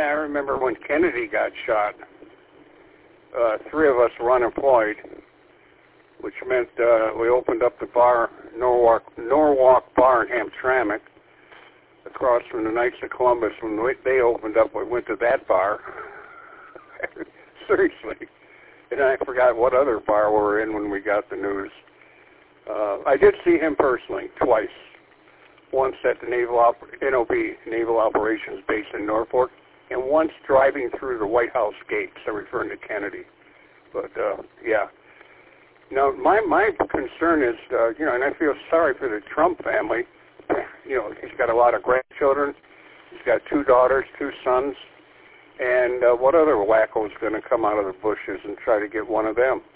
I remember when Kennedy got shot. 3 of us were unemployed, which meant we opened up the bar, Norwalk Bar in Hamtramck, across from the Knights of Columbus. When they opened up, we went to that bar. Seriously. And I forgot what other bar we were in when we got the news. I did see him personally twice. Once at the NOB, Naval Operations Base in Norfolk, and once driving through the White House gates. I'm referring to Kennedy. But, yeah. Now, my concern is, and I feel sorry for the Trump family. He's got a lot of grandchildren. He's got 2 daughters, 2 sons. And what other wacko is going to come out of the bushes and try to get one of them?